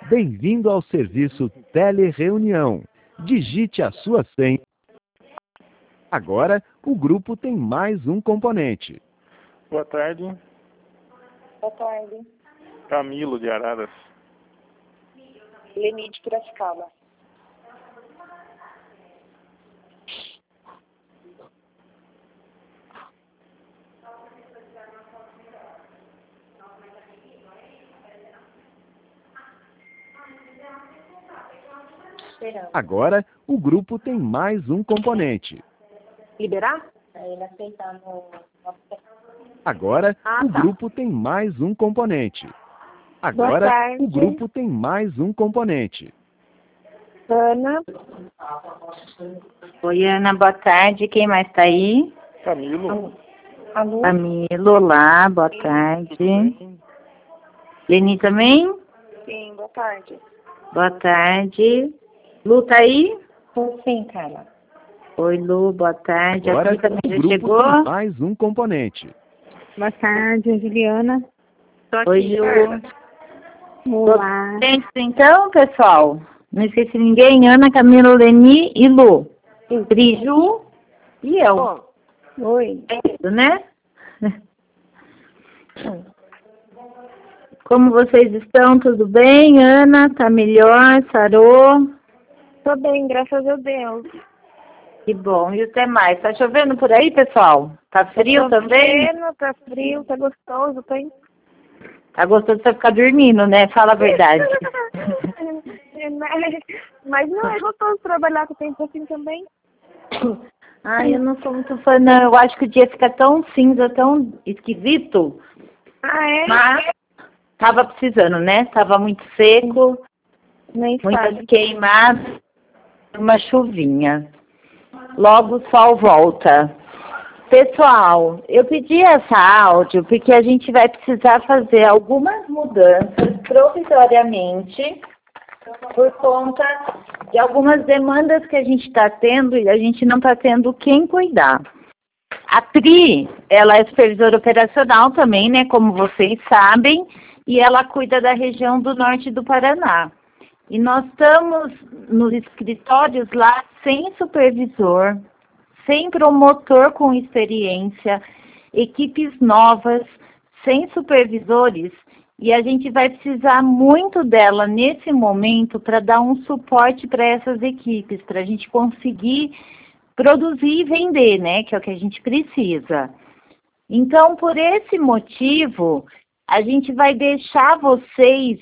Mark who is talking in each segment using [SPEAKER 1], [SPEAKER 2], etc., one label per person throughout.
[SPEAKER 1] Bem-vindo ao serviço Telereunião. Digite a sua senha. Agora, o grupo tem mais um componente.
[SPEAKER 2] Boa tarde.
[SPEAKER 3] Boa tarde.
[SPEAKER 2] Camilo de Araras.
[SPEAKER 3] Leni de Piracicaba.
[SPEAKER 1] Agora, o grupo tem mais um componente.
[SPEAKER 3] Liberar? Ele aceitar no...
[SPEAKER 1] Agora, o
[SPEAKER 3] tá.
[SPEAKER 1] grupo tem mais um componente.
[SPEAKER 3] Boa
[SPEAKER 1] Agora,
[SPEAKER 3] tarde.
[SPEAKER 1] o grupo tem mais um componente.
[SPEAKER 3] Ana.
[SPEAKER 4] Oi, Ana, boa tarde. Quem mais está aí?
[SPEAKER 2] Camilo.
[SPEAKER 3] Alô?
[SPEAKER 4] Camilo, olá, boa tarde. Leni também?
[SPEAKER 3] Sim, boa tarde.
[SPEAKER 4] Boa tarde. Lu, tá aí?
[SPEAKER 3] Sim, Carla.
[SPEAKER 4] Oi, Lu, boa tarde.
[SPEAKER 1] Agora,
[SPEAKER 4] A Pri também
[SPEAKER 1] o
[SPEAKER 4] já
[SPEAKER 1] grupo
[SPEAKER 4] chegou?
[SPEAKER 1] tem mais um componente.
[SPEAKER 3] Boa tarde, Juliana.
[SPEAKER 4] Tô aqui, Oi, Lu.
[SPEAKER 3] Olá.
[SPEAKER 4] Gente, então, pessoal, não esqueci ninguém. Ana, Camilo, Leni e Lu. Pri, Ju e eu.
[SPEAKER 3] Oi.
[SPEAKER 4] É isso, né? Como vocês estão? Tudo bem? Ana, tá melhor? Sarou?
[SPEAKER 3] Tô bem, graças a Deus.
[SPEAKER 4] Que bom. E até mais. Tá chovendo por aí, pessoal? Tá frio também?
[SPEAKER 3] Tá frio, tá gostoso, tem.
[SPEAKER 4] Tá gostoso de você ficar dormindo, né? Fala a verdade.
[SPEAKER 3] Mas não é gostoso trabalhar com o tempo assim também.
[SPEAKER 4] Ai, eu não sou muito fã, não. Eu acho que o dia fica tão cinza, tão esquisito.
[SPEAKER 3] Ah, é?
[SPEAKER 4] Mas tava precisando, né? Tava muito seco,
[SPEAKER 3] Nem
[SPEAKER 4] muitas
[SPEAKER 3] sabe.
[SPEAKER 4] queimadas, uma chuvinha. Logo o sol volta. Pessoal, eu pedi essa áudio porque a gente vai precisar fazer algumas mudanças provisoriamente por conta de algumas demandas que a gente está tendo e a gente não está tendo quem cuidar. A Pri, ela é supervisora operacional também, né, como vocês sabem, e ela cuida da região do norte do Paraná. E nós estamos nos escritórios lá sem supervisor, sem promotor com experiência, equipes novas, sem supervisores, e a gente vai precisar muito dela nesse momento para dar um suporte para essas equipes, para a gente conseguir produzir e vender, né, que é o que a gente precisa. Então, por esse motivo, a gente vai deixar vocês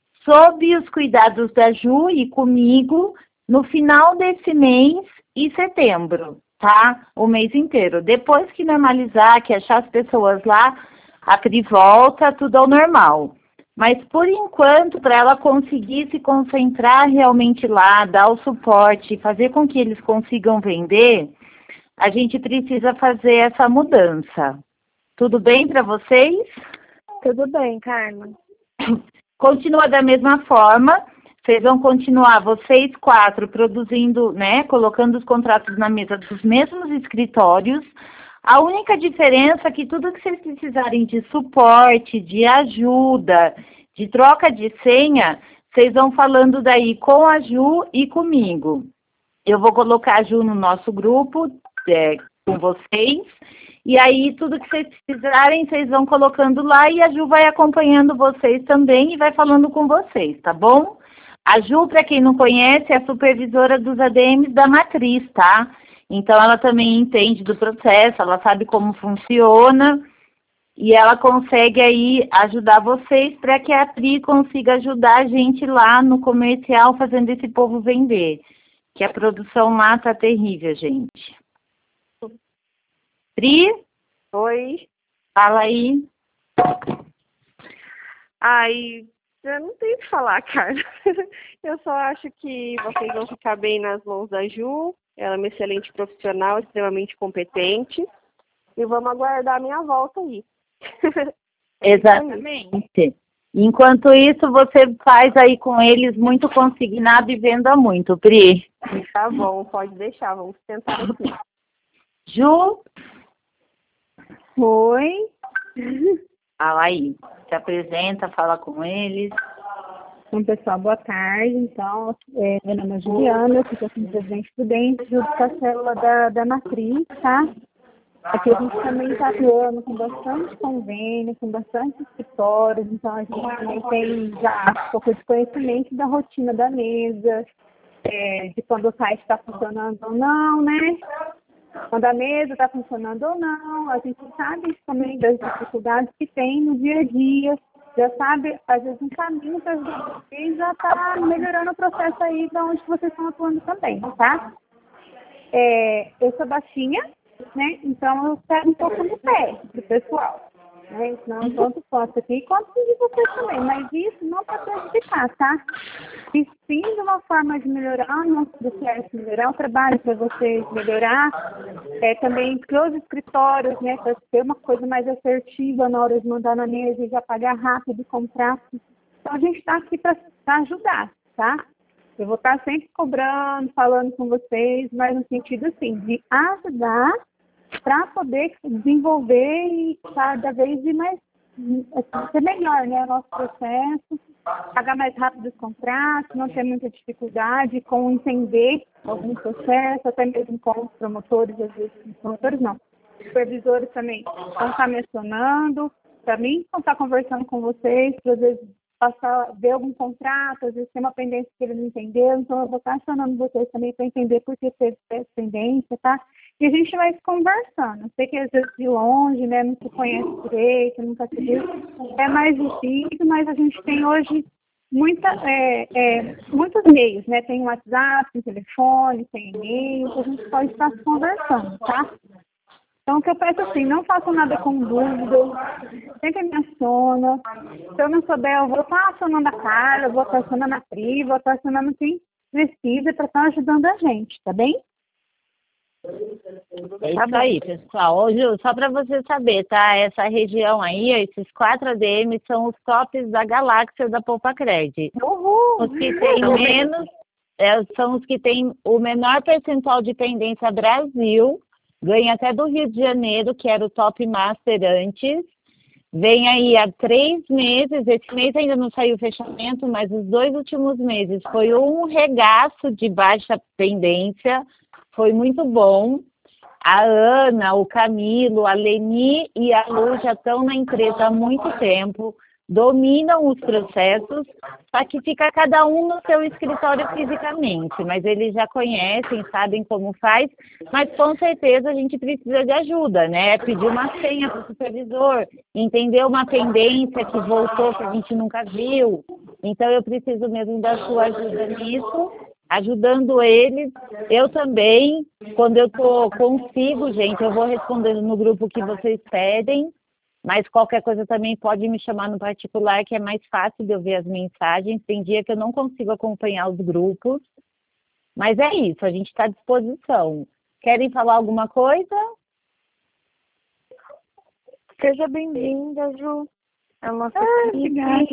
[SPEAKER 4] sob os cuidados da Ju e comigo no final desse mês e setembro, tá? O mês inteiro. Depois que normalizar, que achar as pessoas lá, a Pri volta, tudo ao normal. Mas, por enquanto, para ela conseguir se concentrar realmente lá, dar o suporte, fazer com que eles consigam vender, a gente precisa fazer essa mudança. Tudo bem para vocês?
[SPEAKER 3] Tudo bem, Carla.
[SPEAKER 4] Continua da mesma forma, vocês vão continuar, vocês 4, produzindo, né, colocando os contratos na mesa dos mesmos escritórios. A única diferença é que tudo que vocês precisarem de suporte, de ajuda, de troca de senha, vocês vão falando daí com a Ju e comigo. Eu vou colocar a Ju no nosso grupo, com vocês, e aí tudo que vocês precisarem, vocês vão colocando lá e a Ju vai acompanhando vocês também e vai falando com vocês, tá bom? A Ju, para quem não conhece, é a supervisora dos ADMs da Matriz, tá? Então, ela também entende do processo, ela sabe como funciona e ela consegue aí ajudar vocês para que a Pri consiga ajudar a gente lá no comercial fazendo esse povo vender, que a produção lá tá terrível, gente. Pri?
[SPEAKER 3] Oi.
[SPEAKER 4] Fala aí.
[SPEAKER 3] Ai, eu não tenho o que falar, Carla. Eu só acho que vocês vão ficar bem nas mãos da Ju. Ela é uma excelente profissional, extremamente competente. E vamos aguardar a minha volta aí.
[SPEAKER 4] Exatamente. Enquanto isso, você faz aí com eles muito consignado e venda muito, Pri.
[SPEAKER 3] Tá bom, pode deixar. Vamos tentar aqui.
[SPEAKER 4] Ju?
[SPEAKER 3] Oi.
[SPEAKER 4] Fala aí. Se apresenta, fala com eles.
[SPEAKER 5] Então, pessoal, boa tarde. Então, meu nome é Juliana, eu fico aqui no Presidente Prudente, junto com a célula da Matriz, tá? Aqui a gente também está atuando com bastante convênio, com bastante escritórios, então a gente também tem já um pouco de conhecimento da rotina da mesa, de quando o site está funcionando ou não, né? Quando a mesa está funcionando ou não, a gente sabe também das dificuldades que tem no dia a dia, já sabe, às vezes um caminho para ajudar vocês já está melhorando o processo aí de onde vocês estão atuando também, tá? Eu sou baixinha, né? Então eu pego um pouco no pé do pessoal, né? Não tanto quanto aqui, quanto de vocês também, mas isso não para prejudicar, tá? E sim, de uma forma de melhorar o nosso processo, melhorar o trabalho para vocês, melhorar também para os escritórios, né? Para ter uma coisa mais assertiva na hora de mandar na mesa e já pagar rápido o contrato. Então a gente está aqui para ajudar, tá? Eu vou estar sempre cobrando, falando com vocês, mas no sentido assim, de ajudar para poder desenvolver e cada vez mais ser melhor, né, o nosso processo, pagar mais rápido os contratos, não ter muita dificuldade com entender algum processo, até mesmo com os promotores, às vezes, promotores não, supervisores também vão estar mencionando, para mim, vão estar conversando com vocês, para às vezes ver algum contrato, às vezes tem uma pendência que ele não entendeu, então eu vou estar acionando vocês também para entender por que teve essa pendência, tá? E a gente vai conversando. Eu sei que às vezes de longe, né, não se conhece direito, nunca se viu, é mais difícil, mas a gente tem hoje muitos meios, né? Tem WhatsApp, tem telefone, tem e-mail, que a gente pode estar se conversando, tá? Então, o que eu peço assim, não façam nada com dúvida, sempre me aciona. Se eu não souber, eu vou estar acionando a Carla, eu vou estar acionando a Pri, vou estar acionando quem precisa para estar ajudando a gente, tá bem?
[SPEAKER 4] É isso aí, pessoal. Ô, Ju, só para você saber, tá? Essa região aí, esses 4 ADM são os tops da galáxia da Poupa-Cred.
[SPEAKER 5] Uhul!
[SPEAKER 4] Os que têm menos, são os que têm o menor percentual de pendência Brasil. Ganha até do Rio de Janeiro, que era o Top Master antes. Vem aí há 3 meses, esse mês ainda não saiu o fechamento, mas os 2 últimos meses foi um regaço de baixa pendência, foi muito bom. A Ana, o Camilo, a Leni e a Lu já estão na empresa há muito tempo, dominam os processos, só que fica cada um no seu escritório fisicamente, mas eles já conhecem, sabem como faz, mas com certeza a gente precisa de ajuda, né? Pedir uma senha para o supervisor, entender uma pendência que voltou que a gente nunca viu. Então eu preciso mesmo da sua ajuda nisso, ajudando eles. Eu também, quando eu consigo, gente, eu vou respondendo no grupo que vocês pedem. Mas qualquer coisa também pode me chamar no particular, que é mais fácil de eu ver as mensagens. Tem dia que eu não consigo acompanhar os grupos. Mas é isso, a gente está à disposição. Querem falar alguma coisa?
[SPEAKER 3] Seja bem-vinda, Ju. É uma
[SPEAKER 5] Obrigada.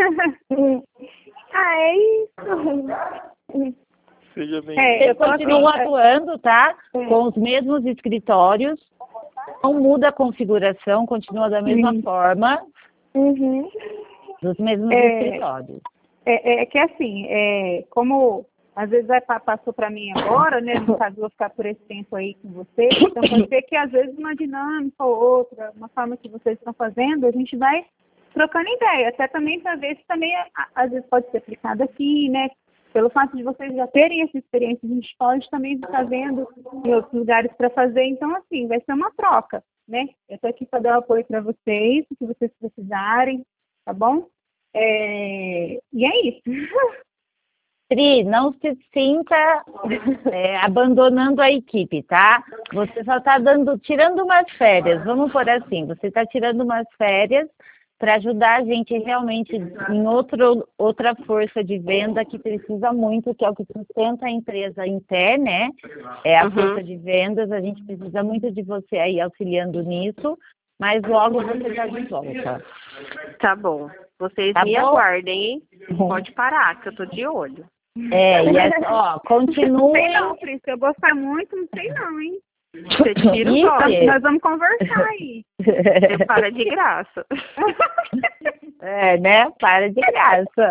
[SPEAKER 3] É isso.
[SPEAKER 2] Seja bem-vindo.
[SPEAKER 4] Eu continuo atuando, tá? Com os mesmos escritórios. Não muda a configuração, continua da mesma forma, dos mesmos escritórios.
[SPEAKER 5] É que assim, como às vezes passou para mim agora, né? No caso, vou ficar por esse tempo aí com vocês, então pode ser que às vezes uma dinâmica ou outra, uma forma que vocês estão fazendo, a gente vai trocando ideia, até também para ver se também às vezes pode ser aplicado aqui, né? Pelo fato de vocês já terem essa experiência, a gente pode também estar vendo em outros lugares para fazer. Então, assim, vai ser uma troca, né? Eu estou aqui para dar apoio para vocês, o que vocês precisarem, tá bom? E é isso.
[SPEAKER 4] Pri, não se sinta abandonando a equipe, tá? Você só está tirando umas férias, vamos por assim, você está tirando umas férias para ajudar a gente realmente em outra força de venda que precisa muito, que é o que sustenta a empresa em pé, né? É a força de vendas, a gente precisa muito de você aí auxiliando nisso, mas logo você está de volta.
[SPEAKER 3] Tá bom. Vocês me aguardem, hein? Pode parar, que eu tô de olho.
[SPEAKER 4] Continue.
[SPEAKER 5] Não sei não, Pri, se eu gostar muito, não sei não, hein? Você tira o toque, nós vamos conversar aí.
[SPEAKER 3] Você para de graça.
[SPEAKER 4] Né? Para de graça.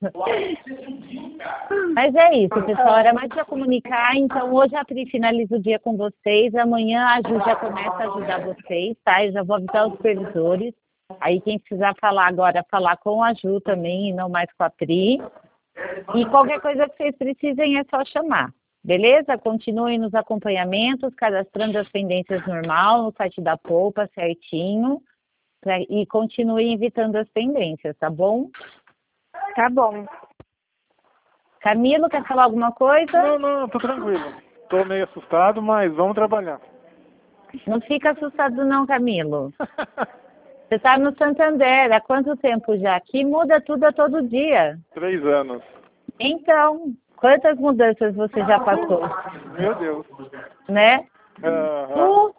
[SPEAKER 4] Mas é isso, pessoal, era mais para comunicar. Então, hoje a Pri finaliza o dia com vocês. Amanhã a Ju já começa a ajudar vocês, tá? Eu já vou avisar os supervisores. Aí, quem precisar falar agora, falar com a Ju também e não mais com a Pri. E qualquer coisa que vocês precisem é só chamar. Beleza? Continuem nos acompanhamentos, cadastrando as pendências normal no site da Poupa certinho. E continuem evitando as pendências, tá bom?
[SPEAKER 3] Tá bom.
[SPEAKER 4] Camilo, quer falar alguma coisa?
[SPEAKER 2] Não, tô tranquilo. Tô meio assustado, mas vamos trabalhar.
[SPEAKER 4] Não fica assustado não, Camilo. Você tá no Santander, há quanto tempo já? Aqui muda tudo a todo dia.
[SPEAKER 2] 3 anos.
[SPEAKER 4] Então, quantas mudanças você já passou?
[SPEAKER 2] Meu Deus.
[SPEAKER 4] Né?
[SPEAKER 2] Aham.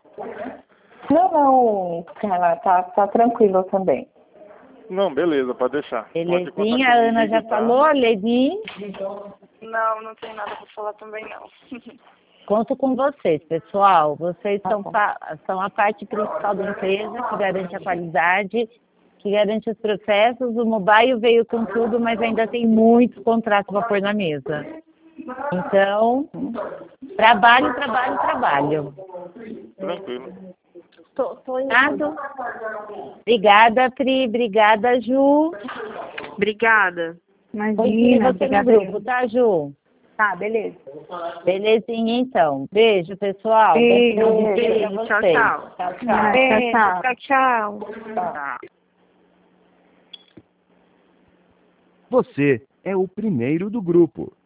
[SPEAKER 6] Não, ela tá tranquilo também.
[SPEAKER 2] Não, beleza, pode deixar.
[SPEAKER 4] Belezinha, a Ana já falou, Leni?
[SPEAKER 7] Não tem nada para falar também não.
[SPEAKER 4] Conto com vocês, pessoal. Vocês são a parte principal da empresa, que garante a qualidade, que garante os processos. O mobile veio com tudo, mas ainda tem muito contrato para pôr na mesa. Então, trabalho.
[SPEAKER 2] Tranquilo.
[SPEAKER 3] Tô indo.
[SPEAKER 4] Nada? Obrigada, Pri. Obrigada, Ju.
[SPEAKER 3] Obrigada.
[SPEAKER 5] Imagina,
[SPEAKER 4] Você no grupo, tá, Ju?
[SPEAKER 5] Tá, beleza.
[SPEAKER 4] Belezinha, então. Beijo, pessoal.
[SPEAKER 5] Beijo.
[SPEAKER 4] Bom dia pra
[SPEAKER 3] Tchau,
[SPEAKER 4] vocês.
[SPEAKER 3] tchau.
[SPEAKER 4] Tchau.
[SPEAKER 5] Tchau.
[SPEAKER 1] Você é o primeiro do grupo.